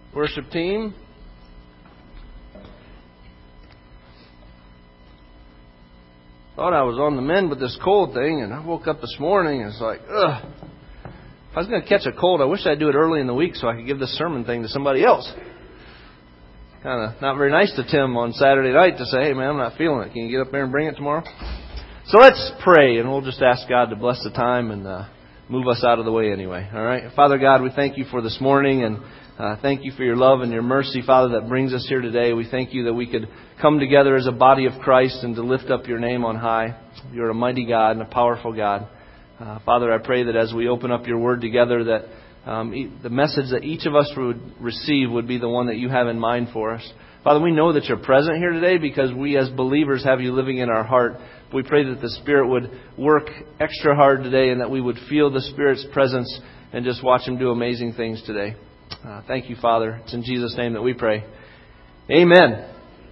Worship team. Thought I was on the mend with this cold thing, and I woke up this morning and it's like, ugh. If I was going to catch a cold, I wish I'd do it early in the week so I could give this sermon thing to somebody else. Kind of not very nice to Tim on Saturday night to say, hey man, I'm not feeling it. Can you get up there and bring it tomorrow? So let's pray, and we'll just ask God to bless the time and move us out of the way anyway. All right? Father God, we thank you for this morning, and thank you for your love and your mercy, Father, that brings us here today. We thank you that we could come together as a body of Christ and to lift up your name on high. You're a mighty God and a powerful God. Father, I pray that as we open up your word together, that the message that each of us would receive would be the one that you have in mind for us. Father, we know that you're present here today because we as believers have you living in our heart. We pray that the Spirit would work extra hard today and that we would feel the Spirit's presence and just watch Him do amazing things today. Thank you, Father. It's in Jesus' name that we pray. Amen.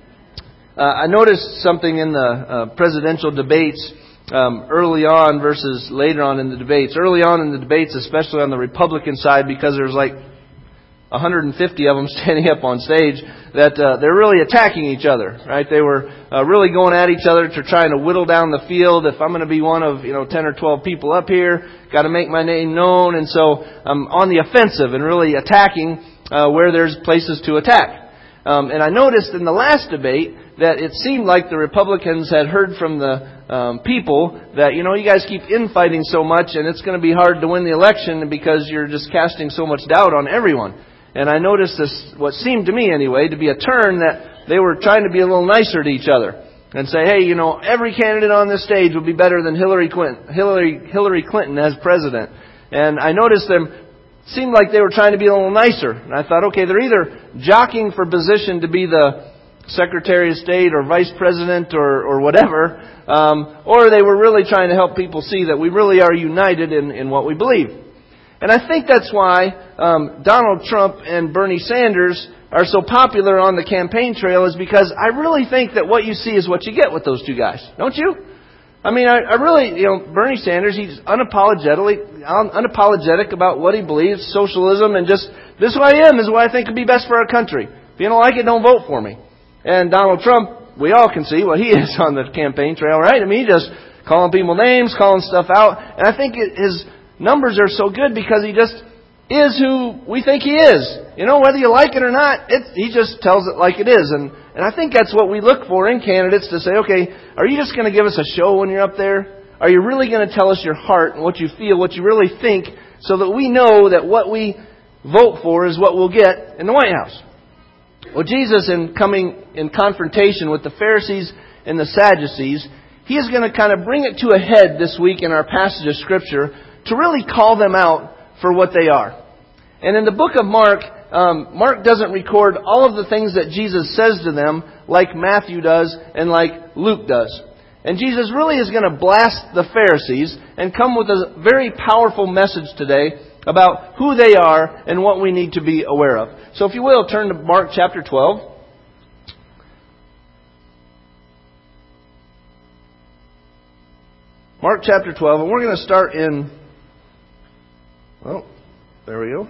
I noticed something in the presidential debates early on versus later on in the debates. Early on in the debates, especially on the Republican side, because there's like 150 of them standing up on stage, that they're really attacking each other, right? They were really going at each other to trying to whittle down the field. If I'm going to be one of 10 or 12 people up here, got to make my name known. And so I'm on the offensive and really attacking where there's places to attack. And I noticed in the last debate that it seemed like the Republicans had heard from the people that, you guys keep infighting so much and it's going to be hard to win the election because you're just casting so much doubt on everyone. And I noticed this, what seemed to me anyway, to be a turn that they were trying to be a little nicer to each other and say, hey, every candidate on this stage would be better than Hillary Clinton as president. And I noticed them seemed like they were trying to be a little nicer. And I thought, okay, they're either jockeying for position to be the Secretary of State or Vice President or whatever, or they were really trying to help people see that we really are united in what we believe. And I think that's why Donald Trump and Bernie Sanders are so popular on the campaign trail, is because I really think that what you see is what you get with those two guys. Don't you? I mean, I really, Bernie Sanders, he's unapologetic about what he believes, socialism, and just, this is who I am, this is what I think would be best for our country. If you don't like it, don't vote for me. And Donald Trump, we all can see what he is on the campaign trail, right? I mean, he just calling people names, calling stuff out. And I think his numbers are so good because he just is who we think he is. Whether you like it or not, he just tells it like it is. And I think that's what we look for in candidates, to say, okay, are you just going to give us a show when you're up there? Are you really going to tell us your heart and what you feel, what you really think, so that we know that what we vote for is what we'll get in the White House? Well, Jesus, in coming in confrontation with the Pharisees and the Sadducees, He is going to kind of bring it to a head this week in our passage of Scripture to really call them out for what they are. And in the book of Mark, Mark doesn't record all of the things that Jesus says to them like Matthew does and like Luke does. And Jesus really is going to blast the Pharisees and come with a very powerful message today about who they are and what we need to be aware of. So if you will, turn to Mark chapter 12. Mark chapter 12, and we're going to start in... there we go.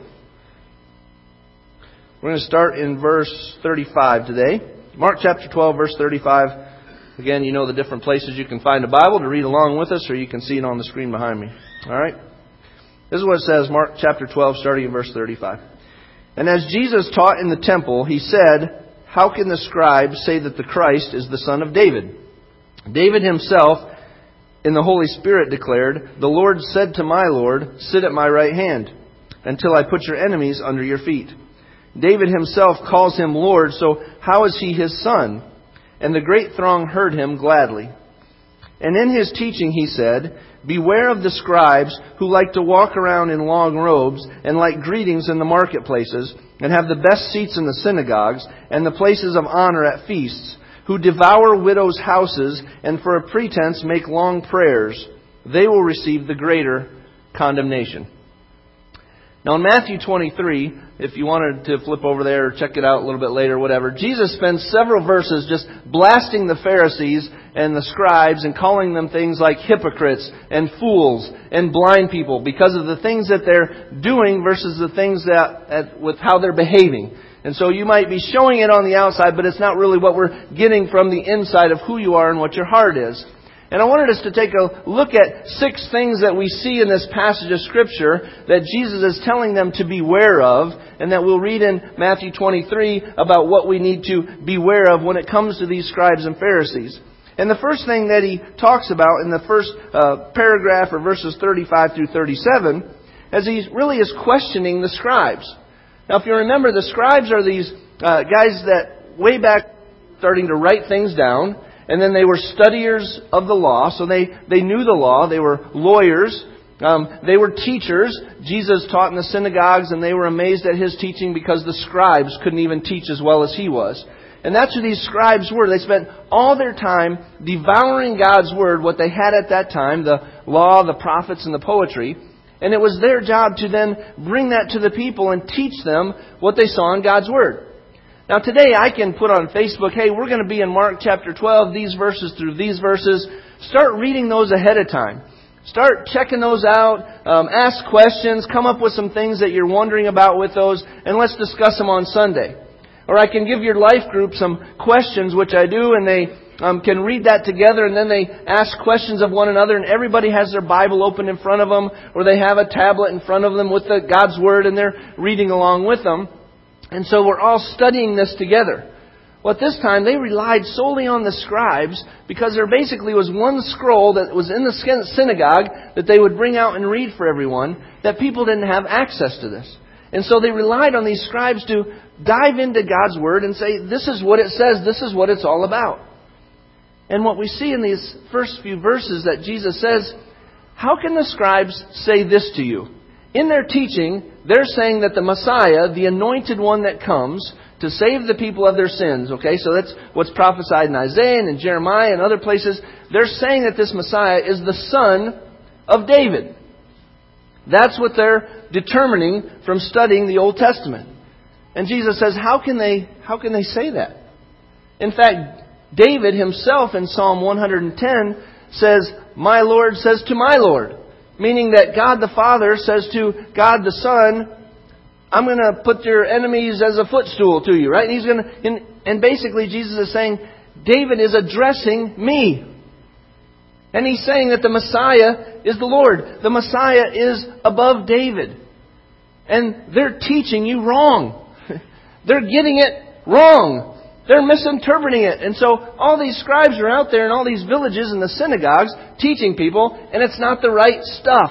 We're going to start in verse 35 today. Mark chapter 12, verse 35. Again, you know the different places you can find a Bible to read along with us, or you can see it on the screen behind me. All right? This is what it says, Mark chapter 12, starting in verse 35. And as Jesus taught in the temple, He said, how can the scribes say that the Christ is the son of David? David himself, in the Holy Spirit, declared, the Lord said to my Lord, sit at my right hand, until I put your enemies under your feet. David himself calls Him Lord, so how is He His son? And the great throng heard Him gladly. And in His teaching He said, beware of the scribes who like to walk around in long robes and like greetings in the marketplaces and have the best seats in the synagogues and the places of honor at feasts, who devour widows' houses and for a pretense make long prayers. They will receive the greater condemnation. Now in Matthew 23, if you wanted to flip over there or check it out a little bit later, whatever, Jesus spends several verses just blasting the Pharisees and the scribes and calling them things like hypocrites and fools and blind people because of the things that they're doing versus the things that with how they're behaving. And so you might be showing it on the outside, but it's not really what we're getting from the inside of who you are and what your heart is. And I wanted us to take a look at 6 things that we see in this passage of Scripture that Jesus is telling them to beware of, and that we'll read in Matthew 23 about what we need to beware of when it comes to these scribes and Pharisees. And the first thing that he talks about in the first paragraph, or verses 35 through 37, as he really is questioning the scribes. Now, if you remember, the scribes are these guys that way back starting to write things down. And then they were studiers of the law, so they knew the law. They were lawyers. They were teachers. Jesus taught in the synagogues, and they were amazed at His teaching because the scribes couldn't even teach as well as He was. And that's who these scribes were. They spent all their time devouring God's Word, what they had at that time, the law, the prophets, and the poetry. And it was their job to then bring that to the people and teach them what they saw in God's Word. Now today I can put on Facebook, hey, we're going to be in Mark chapter 12, these verses through these verses. Start reading those ahead of time. Start checking those out. Ask questions. Come up with some things that you're wondering about with those. And let's discuss them on Sunday. Or I can give your life group some questions, which I do, and they can read that together, and then they ask questions of one another, and everybody has their Bible open in front of them, or they have a tablet in front of them with God's Word, and they're reading along with them. And so we're all studying this together. Well, at this time, they relied solely on the scribes because there basically was one scroll that was in the synagogue that they would bring out and read for everyone, that people didn't have access to this. And so they relied on these scribes to dive into God's Word and say, this is what it says, this is what it's all about. And what we see in these first few verses that Jesus says, how can the scribes say this to you? In their teaching, they're saying that the Messiah, the anointed one that comes to save the people of their sins, okay, so that's what's prophesied in Isaiah and in Jeremiah and other places. They're saying that this Messiah is the son of David. That's what they're determining from studying the Old Testament. And Jesus says, how can they say that? In fact, David himself in Psalm 110 says, my Lord says to my Lord. Meaning that God the Father says to God the Son, I'm going to put your enemies as a footstool to you, right? And basically Jesus is saying, David is addressing me. And He's saying that the Messiah is the Lord. The Messiah is above David. And they're teaching you wrong. They're getting it wrong. They're misinterpreting it. And so all these scribes are out there in all these villages and the synagogues teaching people, and it's not the right stuff.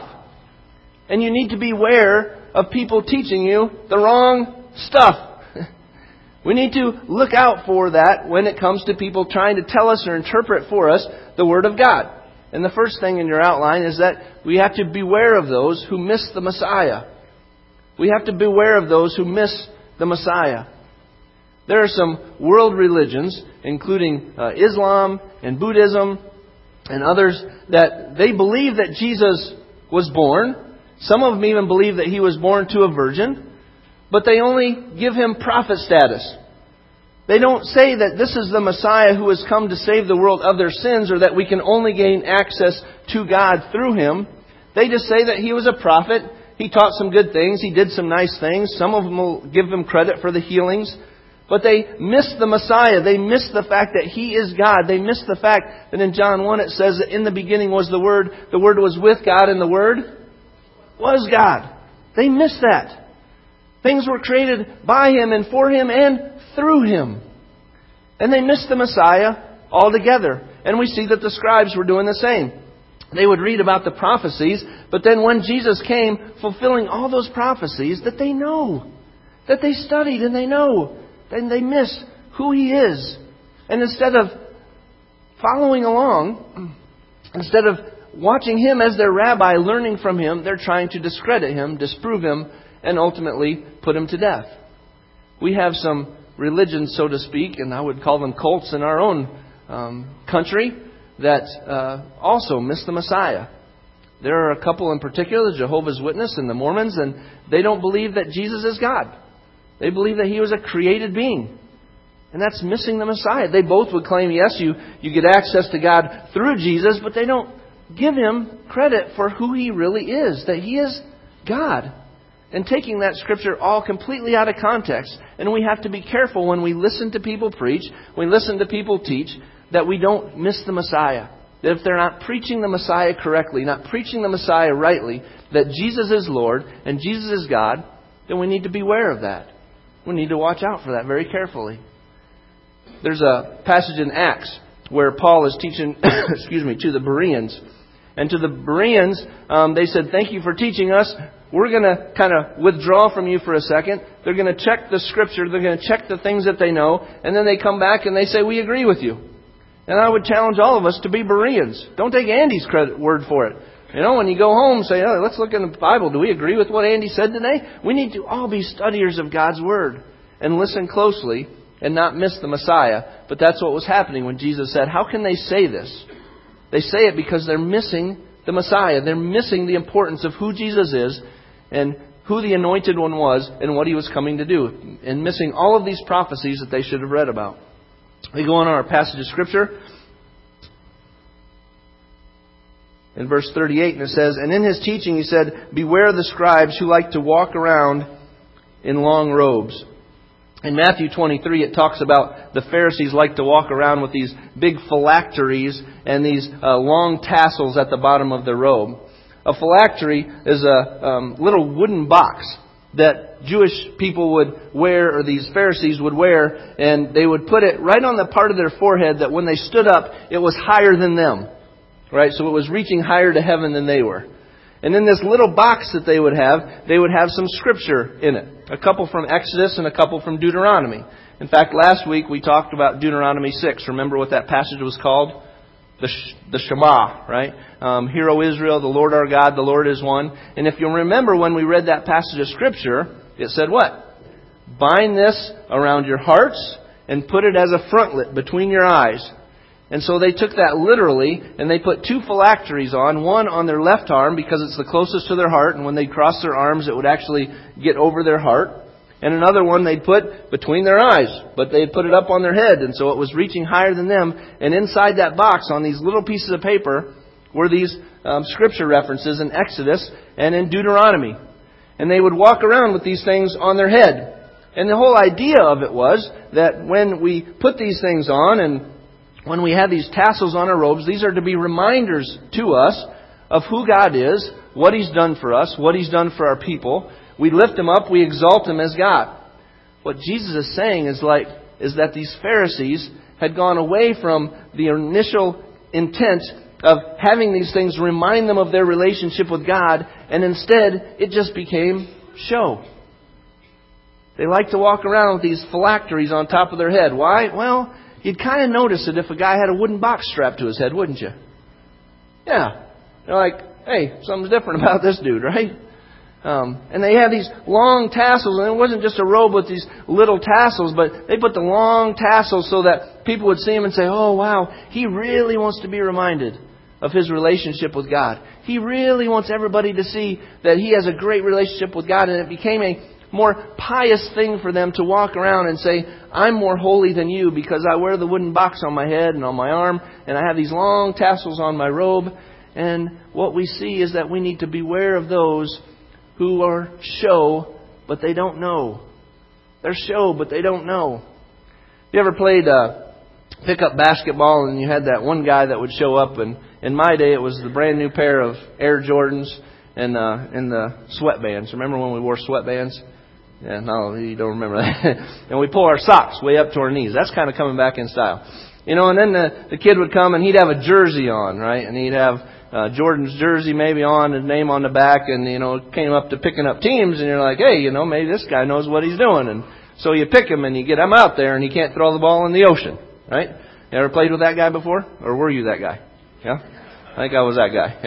And you need to beware of people teaching you the wrong stuff. We need to look out for that when it comes to people trying to tell us or interpret for us the Word of God. And the first thing in your outline is that we have to beware of those who miss the Messiah. We have to beware of those who miss the Messiah. There are some world religions, including Islam and Buddhism and others, that they believe that Jesus was born. Some of them even believe that He was born to a virgin, but they only give Him prophet status. They don't say that this is the Messiah who has come to save the world of their sins, or that we can only gain access to God through Him. They just say that He was a prophet. He taught some good things. He did some nice things. Some of them will give Him credit for the healings. But they miss the Messiah. They miss the fact that He is God. They miss the fact that in John 1 it says that in the beginning was the Word. The Word was with God and the Word was God. They miss that. Things were created by Him and for Him and through Him. And they miss the Messiah altogether. And we see that the scribes were doing the same. They would read about the prophecies, but then when Jesus came, fulfilling all those prophecies that they know, that they studied and they know, then they miss who He is. And instead of following along, instead of watching Him as their rabbi, learning from Him, they're trying to discredit Him, disprove Him, and ultimately put Him to death. We have some religions, so to speak, and I would call them cults in our own country, that also miss the Messiah. There are a couple in particular, the Jehovah's Witnesses and the Mormons, and they don't believe that Jesus is God. They believe that He was a created being. And that's missing the Messiah. They both would claim, yes, you get access to God through Jesus, but they don't give Him credit for who He really is, that He is God. and taking that Scripture all completely out of context. And we have to be careful when we listen to people preach, when we listen to people teach, that we don't miss the Messiah. That if they're not preaching the Messiah correctly, not preaching the Messiah rightly, that Jesus is Lord and Jesus is God, then we need to beware of that. We need to watch out for that very carefully. There's a passage in Acts where Paul is teaching to the Bereans. And to the Bereans, they said, thank you for teaching us. We're going to kind of withdraw from you for a second. They're going to check the Scripture. They're going to check the things that they know. And then they come back and they say, we agree with you. And I would challenge all of us to be Bereans. Don't take Andy's word for it. You know, when you go home, say, oh, let's look in the Bible. Do we agree with what Andy said today? We need to all be studiers of God's Word and listen closely and not miss the Messiah. But that's what was happening when Jesus said, how can they say this? They say it because they're missing the Messiah. They're missing the importance of who Jesus is and who the Anointed One was and what He was coming to do. And missing all of these prophecies that they should have read about. We go on our passage of Scripture in verse 38, and it says, and in His teaching He said, beware the scribes who like to walk around in long robes. In Matthew 23, it talks about the Pharisees like to walk around with these big phylacteries and these long tassels at the bottom of their robe. A phylactery is a little wooden box that Jewish people would wear, or these Pharisees would wear, and they would put it right on the part of their forehead that when they stood up, it was higher than them. Right? So it was reaching higher to heaven than they were. And in this little box that they would have some Scripture in it. A couple from Exodus and a couple from Deuteronomy. In fact, last week we talked about Deuteronomy 6. Remember what that passage was called? The Shema, right? Hear, O Israel, the Lord our God, the Lord is one. And if you'll remember when we read that passage of Scripture, it said what? Bind this around your hearts and put it as a frontlet between your eyes. And so they took that literally, and they put two phylacteries on, one on their left arm because it's the closest to their heart, and when they'd cross their arms it would actually get over their heart. And another one they'd put between their eyes, but they'd put it up on their head, and so it was reaching higher than them. And inside that box, on these little pieces of paper, were these Scripture references in Exodus and in Deuteronomy. And they would walk around with these things on their head. And the whole idea of it was that when we put these things on, and when we have these tassels on our robes, these are to be reminders to us of who God is, what He's done for us, what He's done for our people. We lift Him up, we exalt Him as God. What Jesus is saying is that these Pharisees had gone away from the initial intent of having these things remind them of their relationship with God, and instead it just became show. They like to walk around with these phylacteries on top of their head. Why? Well, you'd kind of notice it if a guy had a wooden box strapped to his head, wouldn't you? Yeah. You're like, hey, something's different about this dude, right? And they had these long tassels, and it wasn't just a robe with these little tassels, but they put the long tassels so that people would see him and say, oh, wow, he really wants to be reminded of his relationship with God. He really wants everybody to see that he has a great relationship with God, and it became a more pious thing for them to walk around and say, I'm more holy than you because I wear the wooden box on my head and on my arm, and I have these long tassels on my robe. And what we see is that we need to beware of those who are show, but they don't know. They're show, but they don't know. You ever played pickup basketball and you had that one guy that would show up, and in my day it was the brand new pair of Air Jordans and the sweatbands. Remember when we wore sweatbands? Yeah, no, you don't remember that. And we pull our socks way up to our knees. That's kind of coming back in style. You know, and then the kid would come and he'd have a jersey on, right? And he'd have Jordan's jersey maybe on, his name on the back, and, you know, it came up to picking up teams, and you're like, hey, you know, maybe this guy knows what he's doing. And so you pick him and you get him out there and he can't throw the ball in the ocean, right? You ever played with that guy before? Or were you that guy? Yeah? I think I was that guy,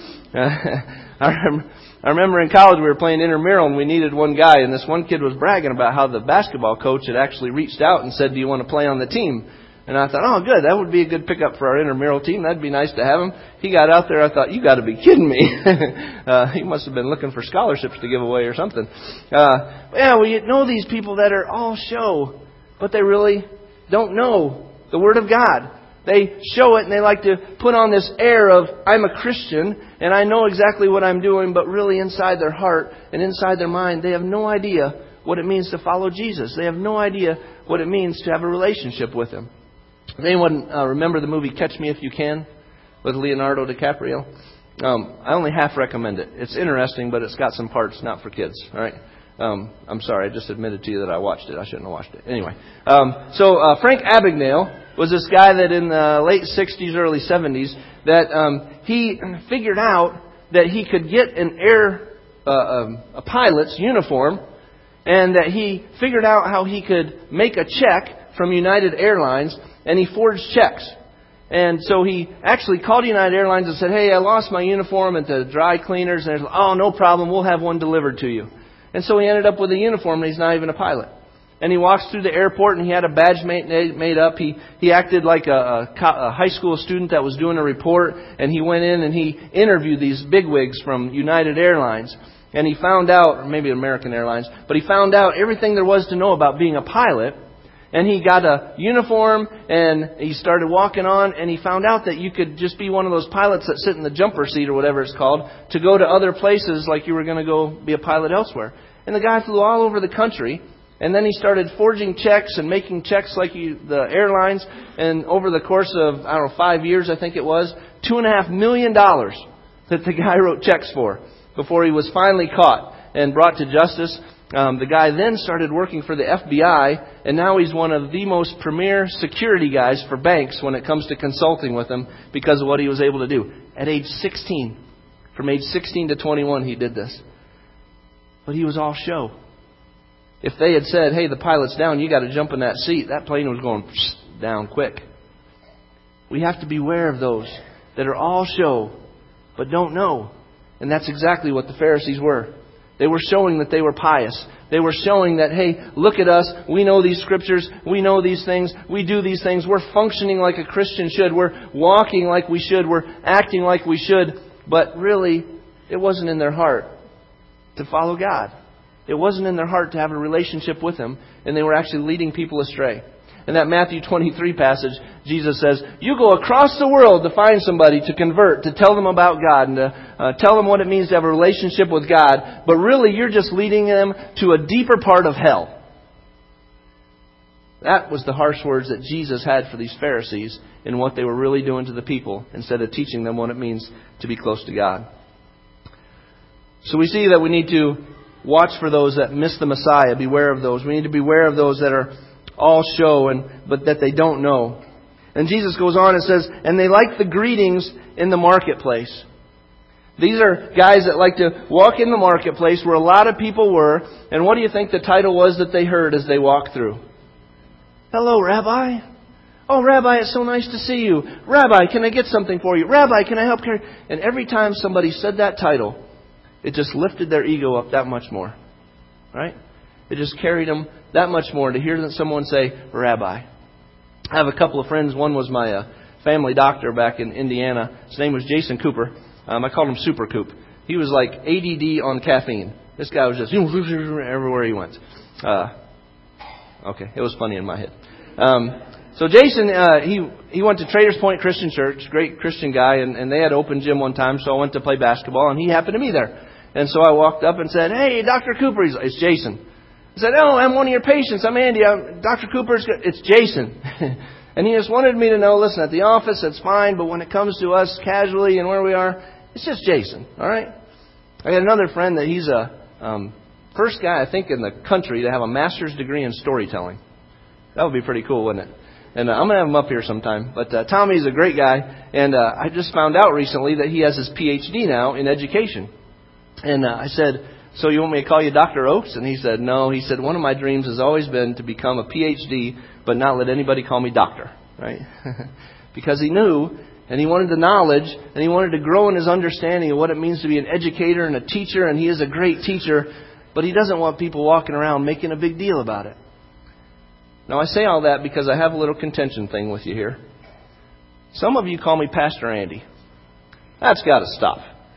yeah. I remember in college we were playing intramural and we needed one guy, and this one kid was bragging about how the basketball coach had actually reached out and said, do you want to play on the team? And I thought, oh, good, that would be a good pickup for our intramural team. That'd be nice to have him. He got out there, I thought, you got to be kidding me. He must have been looking for scholarships to give away or something. You know these people that are all show, but they really don't know the Word of God. they show it and they like to put on this air of, I'm a Christian and I know exactly what I'm doing, but really inside their heart and inside their mind, they have no idea what it means to follow Jesus. They have no idea what it means to have a relationship with Him. Does anyone remember the movie Catch Me If You Can with Leonardo DiCaprio? I only half recommend it. It's interesting, but it's got some parts not for kids. All right. I'm sorry. I just admitted to you that I watched it. I shouldn't have watched it. Anyway. So Frank Abagnale was this guy that in the late 60s, early 70s, that he figured out that he could get a pilot's uniform, and that he figured out how he could make a check from United Airlines, and he forged checks. And so he actually called United Airlines and said, hey, I lost my uniform at the dry cleaners. And they're like, oh, no problem. We'll have one delivered to you. And so he ended up with a uniform, and he's not even a pilot. And he walks through the airport, and he had a badge made up. He acted like a high school student that was doing a report. And he went in and he interviewed these bigwigs from United Airlines. And he found out, or maybe American Airlines, but he found out everything there was to know about being a pilot. And he got a uniform, and he started walking on, and he found out that you could just be one of those pilots that sit in the jumper seat or whatever it's called to go to other places like you were going to go be a pilot elsewhere. And the guy flew all over the country, and then he started forging checks and making checks like the airlines. And over the course of, 5 years, I think it was, $2.5 million that the guy wrote checks for before he was finally caught and brought to justice. The guy then started working for the FBI, and now he's one of the most premier security guys for banks when it comes to consulting with them because of what he was able to do. At age 16, from age 16 to 21, he did this. But he was all show. If they had said, hey, the pilot's down, you got to jump in that seat, that plane was going down quick. We have to beware of those that are all show, but don't know. And that's exactly what the Pharisees were. They were showing that they were pious. They were showing that, hey, look at us. We know these scriptures. We know these things. We do these things. We're functioning like a Christian should. We're walking like we should. We're acting like we should. But really, it wasn't in their heart to follow God. It wasn't in their heart to have a relationship with Him. And they were actually leading people astray. In that Matthew 23 passage, Jesus says, you go across the world to find somebody to convert, to tell them about God, and to tell them what it means to have a relationship with God. But really, you're just leading them to a deeper part of hell. That was the harsh words that Jesus had for these Pharisees in what they were really doing to the people, instead of teaching them what it means to be close to God. So we see that we need to watch for those that miss the Messiah. Beware of those. We need to beware of those that are all show, but that they don't know. And Jesus goes on and says, and they like the greetings in the marketplace. These are guys that like to walk in the marketplace where a lot of people were. And what do you think the title was that they heard as they walked through? Hello, Rabbi. Oh, Rabbi, it's so nice to see you. Rabbi, can I get something for you? Rabbi, can I help carry? And every time somebody said that title, it just lifted their ego up that much more. Right? It just carried them that much more to hear someone say, Rabbi. I have a couple of friends. One was my family doctor back in Indiana. His name was Jason Cooper. I called him Super Coop. He was like ADD on caffeine. This guy was just everywhere he went. Okay, it was funny in my head. So Jason, he went to Traders Point Christian Church, great Christian guy, and they had open gym one time, so I went to play basketball, and he happened to be there. And so I walked up and said, hey, Dr. Cooper. He's like, it's Jason. I said, oh, I'm one of your patients. I'm Andy. Dr. Cooper's good. It's Jason. And he just wanted me to know, listen, at the office, it's fine, but when it comes to us casually and where we are, it's just Jason. All right? I got another friend that he's a first guy, I think, in the country to have a master's degree in storytelling. That would be pretty cool, wouldn't it? And I'm going to have him up here sometime. But Tommy's a great guy. And I just found out recently that he has his PhD now in education. And I said, so you want me to call you Dr. Oaks? And he said, no. He said, one of my dreams has always been to become a PhD, but not let anybody call me doctor. Right? Because he knew, and he wanted the knowledge, and he wanted to grow in his understanding of what it means to be an educator and a teacher. And he is a great teacher, but he doesn't want people walking around making a big deal about it. Now, I say all that because I have a little contention thing with you here. Some of you call me Pastor Andy. That's got to stop.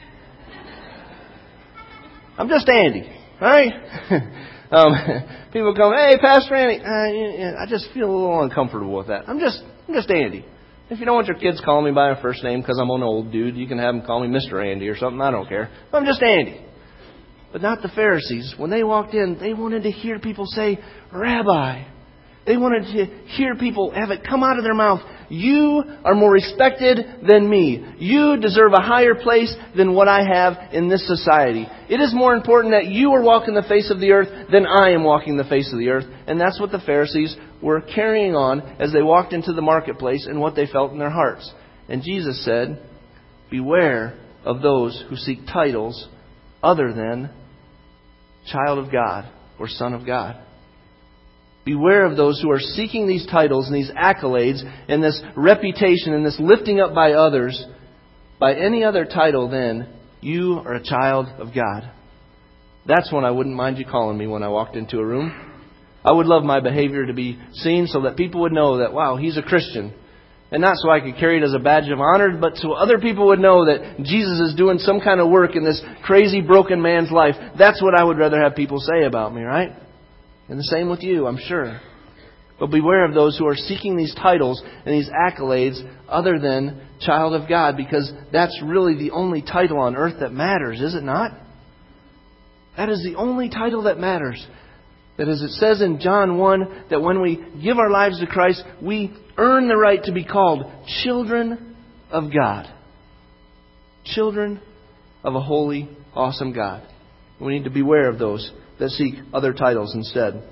I'm just Andy, all right? People come, hey, Pastor Andy. I just feel a little uncomfortable with that. I'm just Andy. If you don't want your kids calling me by my first name because I'm an old dude, you can have them call me Mr. Andy or something. I don't care. I'm just Andy. But not the Pharisees. When they walked in, they wanted to hear people say, Rabbi. They wanted to hear people have it come out of their mouth. You are more respected than me. You deserve a higher place than what I have in this society. It is more important that you are walking the face of the earth than I am walking the face of the earth. And that's what the Pharisees were carrying on as they walked into the marketplace and what they felt in their hearts. And Jesus said, beware of those who seek titles other than child of God or son of God. Beware of those who are seeking these titles and these accolades and this reputation and this lifting up by others by any other title than you are a child of God. That's when I wouldn't mind you calling me when I walked into a room. I would love my behavior to be seen so that people would know that, wow, he's a Christian. And not so I could carry it as a badge of honor, but so other people would know that Jesus is doing some kind of work in this crazy, broken man's life. That's what I would rather have people say about me, right? And the same with you, I'm sure. But beware of those who are seeking these titles and these accolades other than child of God, because that's really the only title on earth that matters, is it not? That is the only title that matters. That as it says in John 1, that when we give our lives to Christ, we earn the right to be called children of God. Children of a holy, awesome God. We need to beware of those that seek other titles instead.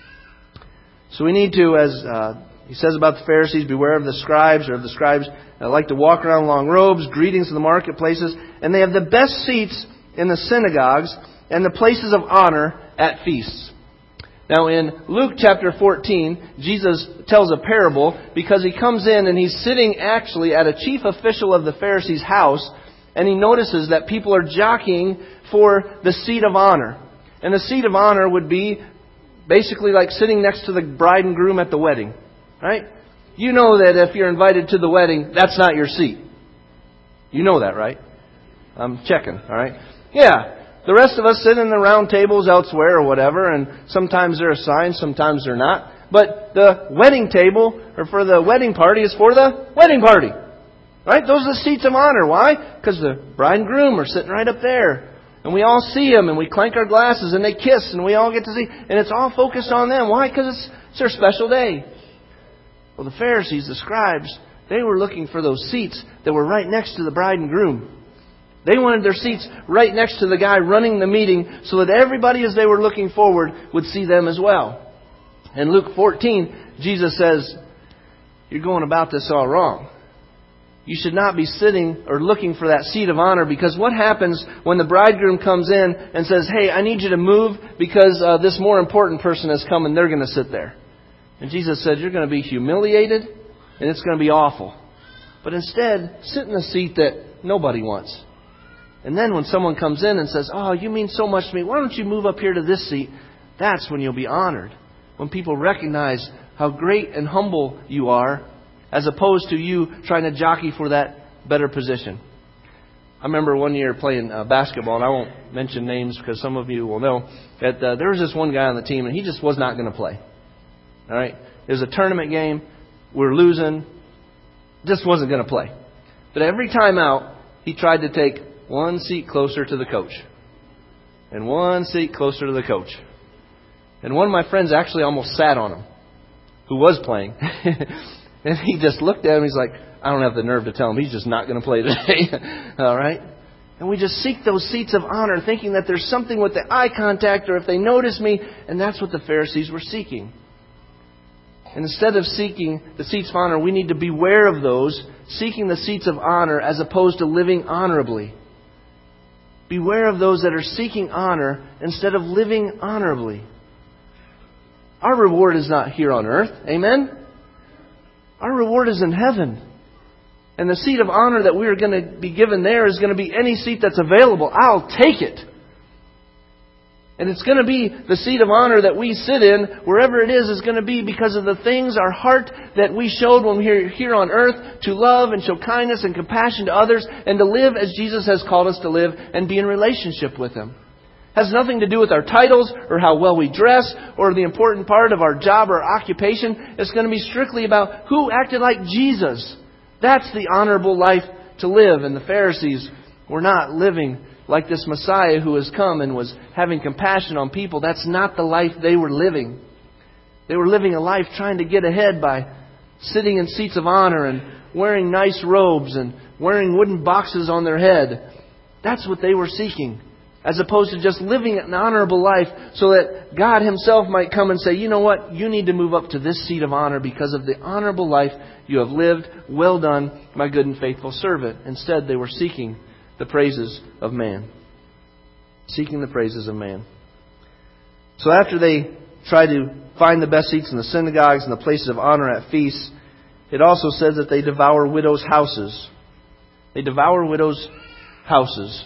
So we need to, as he says about the Pharisees, beware of the scribes, or of the scribes that like to walk around in long robes, greetings in the marketplaces, and they have the best seats in the synagogues and the places of honor at feasts. Now in Luke chapter 14, Jesus tells a parable because he comes in and he's sitting actually at a chief official of the Pharisees' house, and he notices that people are jockeying for the seat of honor. And the seat of honor would be basically like sitting next to the bride and groom at the wedding. Right? You know that if you're invited to the wedding, that's not your seat. You know that, right? I'm checking, all right? Yeah. The rest of us sit in the round tables elsewhere or whatever, and sometimes they're assigned, sometimes they're not. But the wedding table, or for the wedding party, is for the wedding party. Right? Those are the seats of honor. Why? Because the bride and groom are sitting right up there. And we all see them, and we clank our glasses, and they kiss, and we all get to see. And it's all focused on them. Why? Because it's their special day. Well, the Pharisees, the scribes, they were looking for those seats that were right next to the bride and groom. They wanted their seats right next to the guy running the meeting so that everybody, as they were looking forward, would see them as well. In Luke 14, Jesus says, you're going about this all wrong. You should not be sitting or looking for that seat of honor, because what happens when the bridegroom comes in and says, hey, I need you to move because this more important person has come and they're going to sit there. And Jesus said, you're going to be humiliated and it's going to be awful. But instead, sit in a seat that nobody wants. And then when someone comes in and says, oh, you mean so much to me, why don't you move up here to this seat? That's when you'll be honored. When people recognize how great and humble you are, as opposed to you trying to jockey for that better position. I remember one year playing basketball, and I won't mention names because some of you will know, that there was this one guy on the team, and he just was not going to play. All right? It was a tournament game. We were losing. Just wasn't going to play. But every time out, he tried to take one seat closer to the coach. And one seat closer to the coach. And one of my friends actually almost sat on him, who was playing. And he just looked at him. He's like, I don't have the nerve to tell him he's just not going to play today. All right? And we just seek those seats of honor, thinking that there's something with the eye contact or if they notice me. And that's what the Pharisees were seeking. And instead of seeking the seats of honor, we need to beware of those seeking the seats of honor as opposed to living honorably. Beware of those that are seeking honor instead of living honorably. Our reward is not here on earth. Amen? Our reward is in heaven. And the seat of honor that we are going to be given there is going to be any seat that's available. I'll take it. And it's going to be the seat of honor that we sit in, wherever it is going to be because of the things, our heart that we showed when we were here on earth, to love and show kindness and compassion to others, and to live as Jesus has called us to live and be in relationship with Him. It has nothing to do with our titles or how well we dress or the important part of our job or occupation. It's going to be strictly about who acted like Jesus That's the honorable life to live. And the Pharisees were not living like this Messiah who has come and was having compassion on people. That's not the life they were living. They were living a life trying to get ahead by sitting in seats of honor and wearing nice robes and wearing wooden boxes on their head. That's what they were seeking. As opposed to just living an honorable life so that God Himself might come and say, you know what? You need to move up to this seat of honor because of the honorable life you have lived. Well done, my good and faithful servant. Instead, they were seeking the praises of man. Seeking the praises of man. So after they try to find the best seats in the synagogues and the places of honor at feasts, it also says that they devour widows' houses. They devour widows' houses.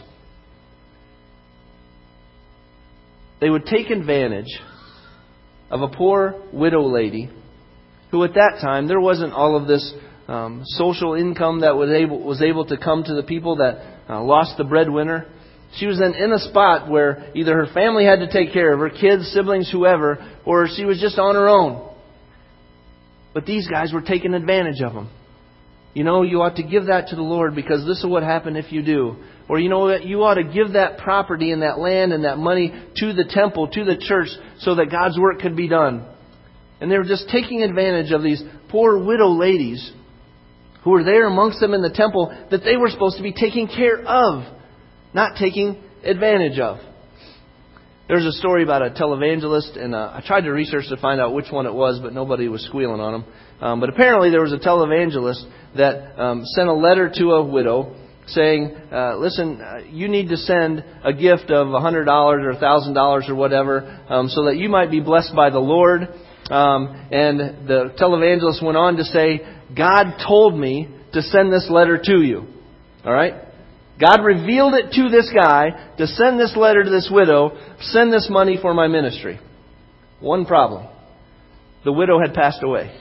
They would take advantage of a poor widow lady who at that time, there wasn't all of this social income that was able to come to the people that lost the breadwinner. She was then in a spot where either her family had to take care of her, kids, siblings, whoever, or she was just on her own. But these guys were taking advantage of them. You know, you ought to give that to the Lord because this is what happened if you do. Or you know what, you ought to give that property and that land and that money to the temple, to the church, so that God's work could be done. And they were just taking advantage of these poor widow ladies who were there amongst them in the temple that they were supposed to be taking care of, not taking advantage of. There's a story about a televangelist, and I tried to research to find out which one it was, but nobody was squealing on him. But apparently there was a televangelist that sent a letter to a widow saying, listen, you need to send a gift of $100 or $1,000 or whatever so that you might be blessed by the Lord. And the televangelist went on to say, God told me to send this letter to you. All right? God revealed it to this guy to send this letter to this widow, send this money for my ministry. One problem. The widow had passed away.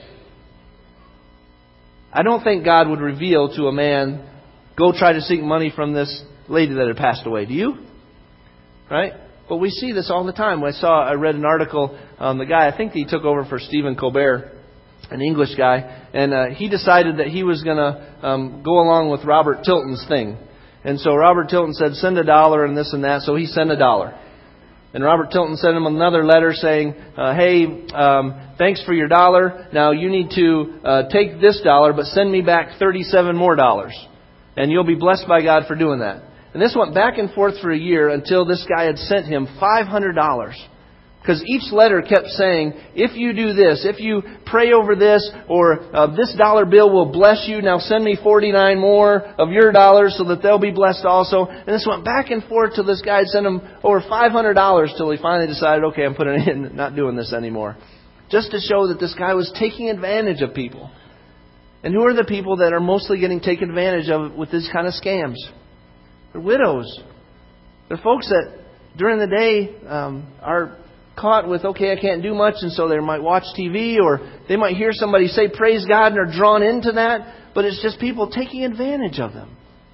I don't think God would reveal to a man, go try to seek money from this lady that had passed away. Do you? Right? But we see this all the time. I read an article, the guy, I think he took over for Stephen Colbert, an English guy, and he decided that he was going to go along with Robert Tilton's thing. And so Robert Tilton said, send $1 and this and that. So he sent $1. And Robert Tilton sent him another letter saying, hey, thanks for your $1. Now you need to take this $1, but send me back 37 more dollars. And you'll be blessed by God for doing that. And this went back and forth for a year until this guy had sent him $500. Because each letter kept saying, if you do this, if you pray over this, or this dollar bill will bless you, now send me 49 more of your dollars so that they'll be blessed also. And this went back and forth till this guy had sent him over $500 till he finally decided, okay, I'm putting it in, not doing this anymore. Just to show that this guy was taking advantage of people. And who are the people that are mostly getting taken advantage of with these kind of scams? They're widows. They're folks that during the day are caught with, okay, I can't do much, and so they might watch TV, or they might hear somebody say praise God and are drawn into that, but it's just people taking advantage of them.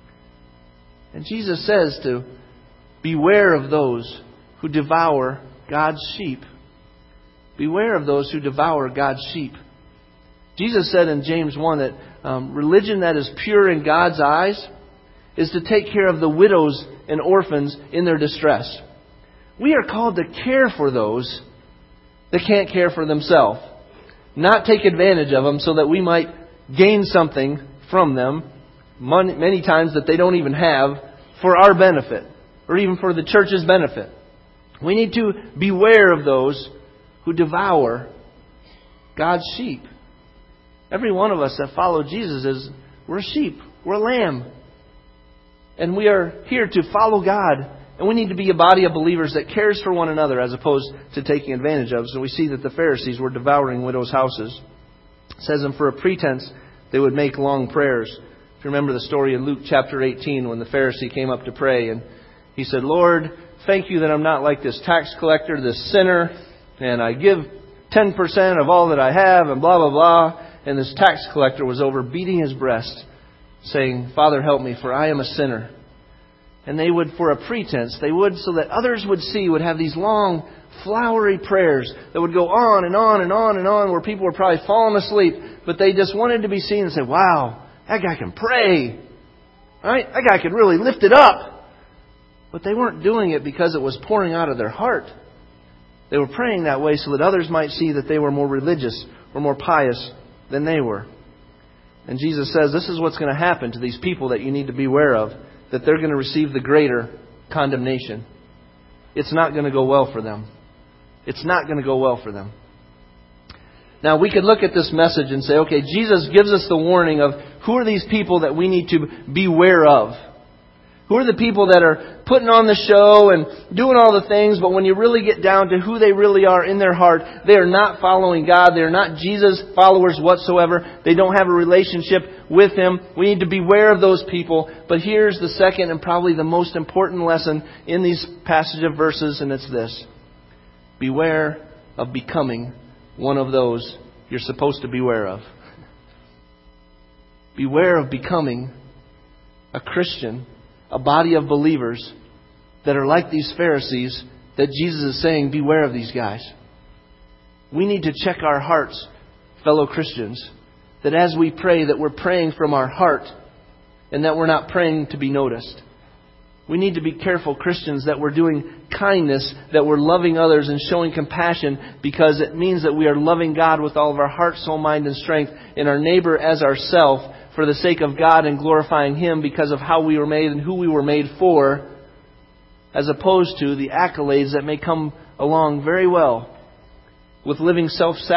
And Jesus says to beware of those who devour God's sheep. Beware of those who devour God's sheep. Jesus said in James 1 that religion that is pure in God's eyes is to take care of the widows and orphans in their distress. We are called to care for those that can't care for themselves. Not take advantage of them so that we might gain something from them, many times that they don't even have, for our benefit, or even for the church's benefit. We need to beware of those who devour God's sheep. Every one of us that follow Jesus we're sheep, we're a lamb. And we are here to follow God. And we need to be a body of believers that cares for one another as opposed to taking advantage of. So we see that the Pharisees were devouring widows' houses. It says, and for a pretense, they would make long prayers. If you remember the story in Luke chapter 18 when the Pharisee came up to pray and he said, Lord, thank you that I'm not like this tax collector, this sinner, and I give 10% of all that I have and blah, blah, blah. And this tax collector was over beating his breast, saying, Father, help me, for I am a sinner. And they would, for a pretense, they would, so that others would see, would have these long, flowery prayers that would go on and on and on and on, where people were probably falling asleep, but they just wanted to be seen and say, wow, That guy can pray. Right? That guy could really lift it up. But they weren't doing it because it was pouring out of their heart. They were praying that way so that others might see that they were more religious or more pious than they were. And Jesus says this is what's going to happen to these people that you need to be aware of, that they're going to receive the greater condemnation. It's not going to go well for them. It's not going to go well for them. Now, we could look at this message and say, okay, Jesus gives us the warning of who are these people that we need to beware of? Who are the people that are putting on the show and doing all the things, but when you really get down to who they really are in their heart, they are not following God. They are not Jesus followers whatsoever. They don't have a relationship with Him. We need to beware of those people. But here's the second and probably the most important lesson in these passage of verses, and it's this. Beware of becoming one of those you're supposed to beware of. Beware of becoming a Christian, a body of believers that are like these Pharisees that Jesus is saying, beware of these guys. We need to check our hearts, fellow Christians, that as we pray, that we're praying from our heart and that we're not praying to be noticed. We need to be careful, Christians, that we're doing kindness, that we're loving others and showing compassion, because it means that we are loving God with all of our heart, soul, mind, and strength, and our neighbor as ourself for the sake of God and glorifying Him because of how we were made and who we were made for, as opposed to the accolades that may come along very well with living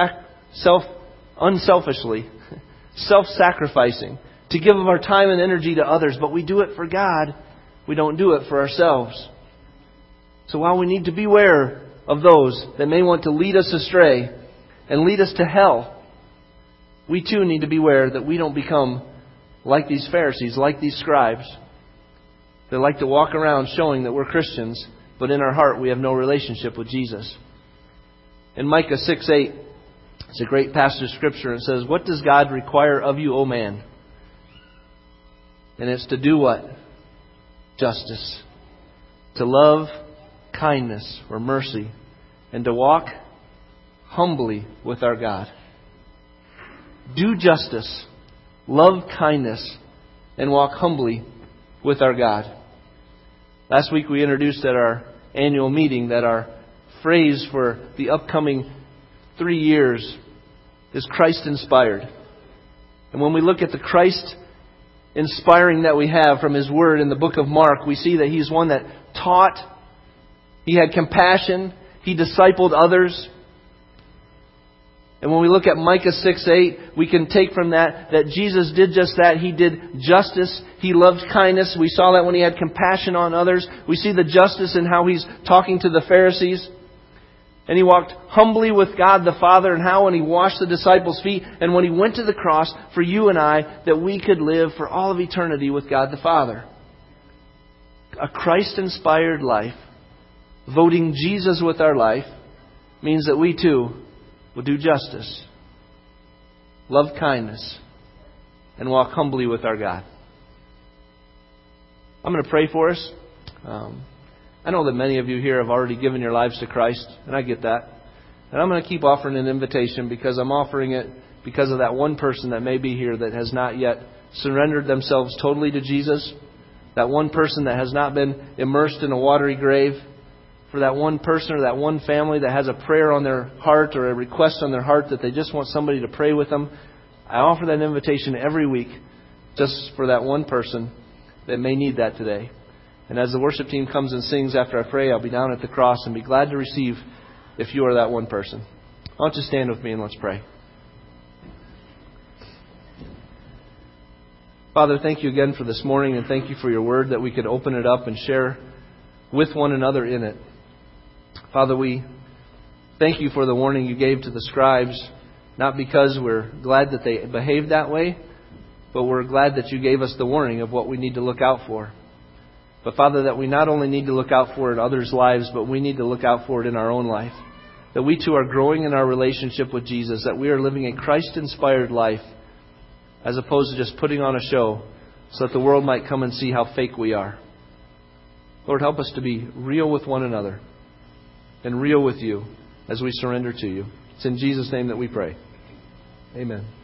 unselfishly, self-sacrificing, to give of our time and energy to others, but we do it for God. We don't do it for ourselves. So while we need to beware of those that may want to lead us astray and lead us to hell, we too need to beware that we don't become like these Pharisees, like these scribes. They like to walk around showing that we're Christians, but in our heart we have no relationship with Jesus. In Micah 6:8, it's a great passage of Scripture. It says, "What does God require of you, O man?" And it's to do what? Justice. To love kindness or mercy. And to walk humbly with our God. Do justice. Love kindness. And walk humbly with our God. Last week we introduced at our annual meeting that our phrase for the upcoming 3 years is Christ-inspired. And when we look at the Christ-inspiring that we have from His Word in the book of Mark, we see that He's one that taught, He had compassion, He discipled others. And when we look at Micah 6:8, we can take from that Jesus did just that. He did justice. He loved kindness. We saw that when He had compassion on others. We see the justice in how He's talking to the Pharisees. And He walked humbly with God the Father, and how when He washed the disciples' feet, and when He went to the cross for you and I, that we could live for all of eternity with God the Father. A Christ-inspired life, voting Jesus with our life, means that we too will do justice, love kindness, and walk humbly with our God. I'm going to pray for us. I know that many of you here have already given your lives to Christ, and I get that. And I'm going to keep offering an invitation because I'm offering it because of that one person that may be here that has not yet surrendered themselves totally to Jesus. That one person that has not been immersed in a watery grave. For that one person or that one family that has a prayer on their heart or a request on their heart that they just want somebody to pray with them. I offer that invitation every week just for that one person that may need that today. And as the worship team comes and sings after I pray, I'll be down at the cross and be glad to receive if you are that one person. Why don't you stand with me and let's pray. Father, thank you again for this morning, and thank you for your word that we could open it up and share with one another in it. Father, we thank you for the warning you gave to the scribes, not because we're glad that they behaved that way, but we're glad that you gave us the warning of what we need to look out for. But Father, that we not only need to look out for it in others' lives, but we need to look out for it in our own life. That we too are growing in our relationship with Jesus, that we are living a Christ-inspired life as opposed to just putting on a show so that the world might come and see how fake we are. Lord, help us to be real with one another and real with you as we surrender to you. It's in Jesus' name that we pray. Amen.